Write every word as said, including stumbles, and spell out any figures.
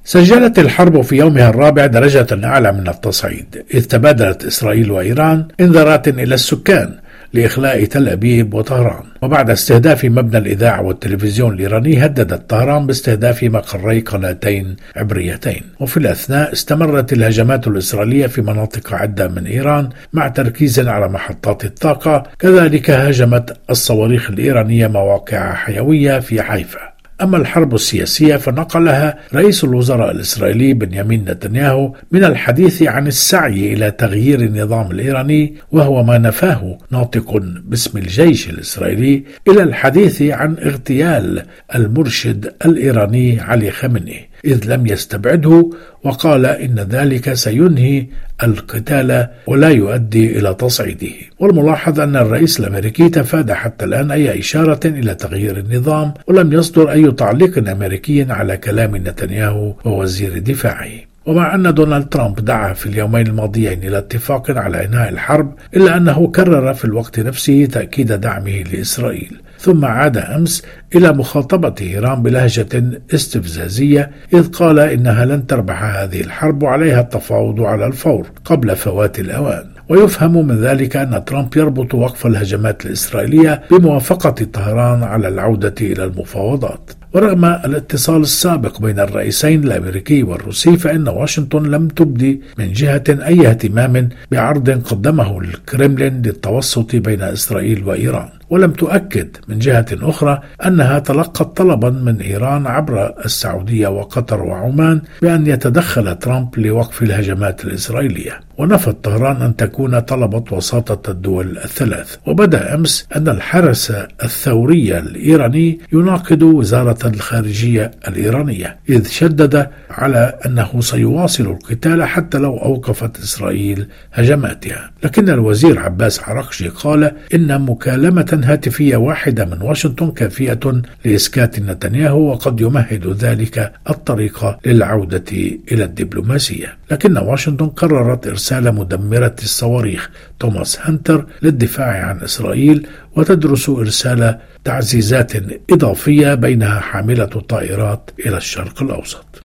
سجلت الحرب في يومها الرابع درجة أعلى من التصعيد، إذ تبادلت إسرائيل وإيران إنذارات إلى السكان لإخلاء تل أبيب وطهران. وبعد استهداف مبنى الإذاعة والتلفزيون الإيراني، هددت طهران باستهداف مقري قناتين عبريتين. وفي الأثناء استمرت الهجمات الإسرائيلية في مناطق عدة من إيران مع تركيز على محطات الطاقة. كذلك هاجمت الصواريخ الإيرانية مواقع حيوية في حيفا. أما الحرب السياسية فنقلها رئيس الوزراء الإسرائيلي بنيامين نتنياهو من الحديث عن السعي إلى تغيير النظام الإيراني، وهو ما نفاه ناطق باسم الجيش الإسرائيلي، إلى الحديث عن اغتيال المرشد الإيراني علي خامنئي، إذ لم يستبعده، وقال إن ذلك سينهي القتال ولا يؤدي إلى تصعيده. والملاحظ أن الرئيس الأمريكي تفادى حتى الآن أي إشارة إلى تغيير النظام، ولم يصدر أي تعليق أمريكي على كلام نتنياهو ووزير دفاعه. ومع أن دونالد ترامب دعا في اليومين الماضيين إلى اتفاق على إنهاء الحرب، إلا أنه كرر في الوقت نفسه تأكيد دعمه لإسرائيل، ثم عاد أمس إلى مخاطبة إيران بلهجة استفزازية، إذ قال إنها لن تربح هذه الحرب وعليها التفاوض على الفور قبل فوات الأوان. ويفهم من ذلك أن ترامب يربط وقف الهجمات الإسرائيلية بموافقة طهران على العودة إلى المفاوضات. ورغم الاتصال السابق بين الرئيسين الأمريكي والروسي، فإن واشنطن لم تبدي من جهة أي اهتمام بعرض قدمه الكرملين للتوسط بين إسرائيل وإيران، ولم تؤكد من جهة أخرى أنها تلقت طلبا من إيران عبر السعودية وقطر وعمان بأن يتدخل ترامب لوقف الهجمات الإسرائيلية. ونفت طهران أن تكون طلبت وساطة الدول الثلاث. وبدأ أمس أن الحرس الثوري الإيراني يناقض وزارة الخارجية الإيرانية، إذ شدد على أنه سيواصل القتال حتى لو أوقفت إسرائيل هجماتها. لكن الوزير عباس عراقجي قال إن مكالمة هاتفية واحدة من واشنطن كافية لإسكات نتنياهو، وقد يمهد ذلك الطريق للعودة إلى الدبلوماسية. لكن واشنطن قررت إرسال مدمرة الصواريخ توماس هانتر للدفاع عن إسرائيل، وتدرس إرسال تعزيزات إضافية بينها حاملة الطائرات إلى الشرق الأوسط.